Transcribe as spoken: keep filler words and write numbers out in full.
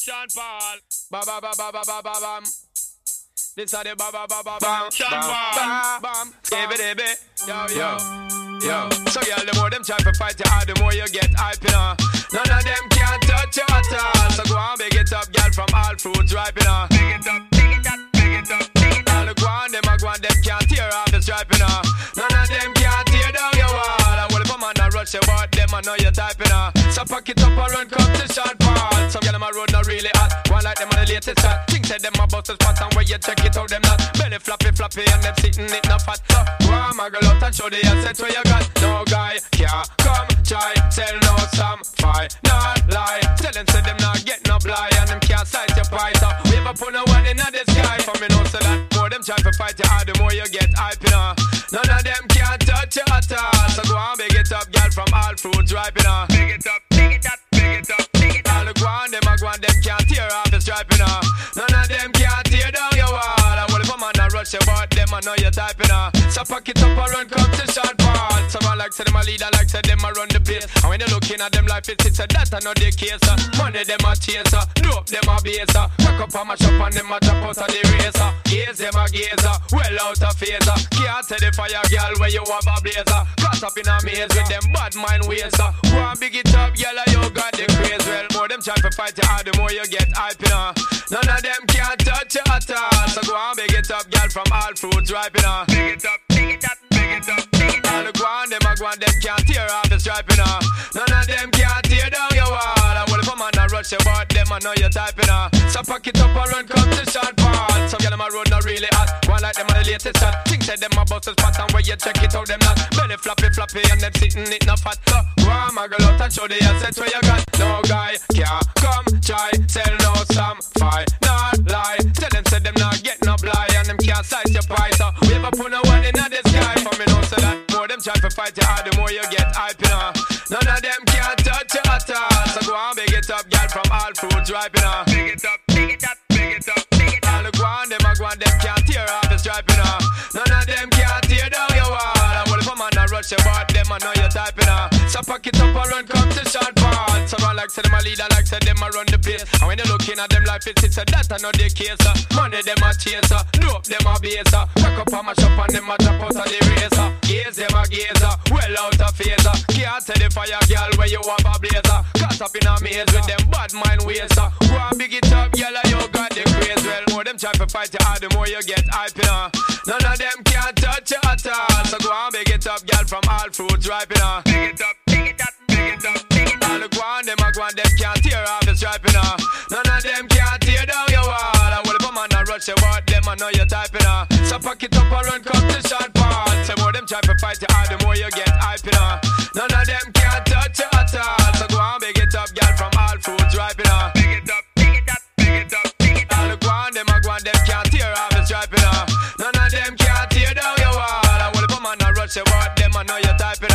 Sean Paul. Ba ba ba ba ba ba ba bam. This are the ba ba ba ba bam. Sean Bam Paul. bam. Skibby dibby. Yo yo yo. So girl, the more them try to fight you hard, the more you get hype, you know. None of them can touch you at all. So go on, big it up, girl, from all fruits ripe, you know. Big it up, big it up, big it up, big it up. All the go on, them a go on, them can't tear off the stripe, you know. None of them can't tear down your wall. I will if a man a rush you, but them I know you type, you know. So pack it up and run, come to Sean Paul. Some girl them a road not really hot. One like them on the latest shot. Think say them a bust the spot and where you check it out, them not. Belly floppy floppy and them sitting it not fat. So go on, my girl out and show the assets where you got. No guy can't come try, sell no some fight, not lie. Tell them say them not get no fly and them can't size your price. So we ever put no one in the sky for me know so that more them try to fight you hard, the more you get hype, you know. None of them can't touch you at all. So go on, big it up, girl, from all fruits ripe, you know. Big it up, big it up, big it up, big it up. All the go on, them a go on, them can't tear off the stripe, you know. None of them can't tear down your wall. I will if a man a rush you, but them I know you type, you know. So pack it up and run, come to Sean Paul. Someone like say them a leader, like say them a run the place. And when you looking at them life, it's a that I know the case. Uh. Money them a chaser, dope them a baser. Pack up and mash up and them a drop out of the racer. Gaze them a gazer, well out of phaser. Can't tell the fire girl where you have a blazer. Caught up in a maze with them bad mind ways. Uh. Go and big it up, girl, you got the craze. Well, more them try to fight you hard, the more you get hype, you know. None of them can't touch you at all. So go and big it up, girl, from all fruits ripe, you know. Big it up, big it up, big it up, big it up. All the go on, them a go on, them can't tear off the stripe, you know. None of them can't tear down your wall. I will if a man a rush you, but them I know you type, you know. So pack it up and run, come to Sean Paul. Some girl them a road not really hot. One like them on the latest shot. Think say them a bust the spot and where you check it out, them not. Belly floppy floppy and them sitting it not fat. So go on, my girl out and show the assets where you got. No guy can't come try, sell no some fight, not lie. Tell them say them not get no fly and them can't size your price. So we ever put no one in the sky for me know so that more them try to fight you hard, the more you get hype, you know. None of them can't touch you at all. So go on, big it up, girl, from all fruits ripe, you know. Big it up, big it up, big it up, big it up. All the go on, them a go on, them can't tear off the stripe, you know. None of them can't tear down your wall. I will if a man a rush you, but them I know you type, you know. So pack it up and run, come to Sean Paul. Someone like say them a leader, like say them a run the place. And when you looking at them life, it's a that I know the case. Uh. Money them a chaser, dope them a baser. Pack up and mash up and them a drop out of the racer. Gaze them a gazer, well out of phaser. Can't tell the fire girl where you have a blazer. Caught up in a maze with them bad mind ways. Uh. Go and big it up, girl, you got the craze. Well, more them try to fight you hard, the more you get hype, you know. None of them can't touch you at all. So go and big it up, girl, from all fruits ripe, you know. Big it up, big it up, big it up, big it up. All the go on, them a go on, them can't tear off the stripe, you know. None of them can't tear down your wall. I will if a man a rush you, but them I know you type, you know. So pack it up and run, come to Sean Paul. Say more them try to fight you hard, the more you get hype, you know. None of them can't touch you at all. So go on, big it up, girl, from all fruits ripe, you know. Big it up, big it up, big it up, big it up. All the go on, them a go on, them can't tear off the stripe, you know. None of them can't tear down your wall. I will if a man a rush you, but them I know you type, you know.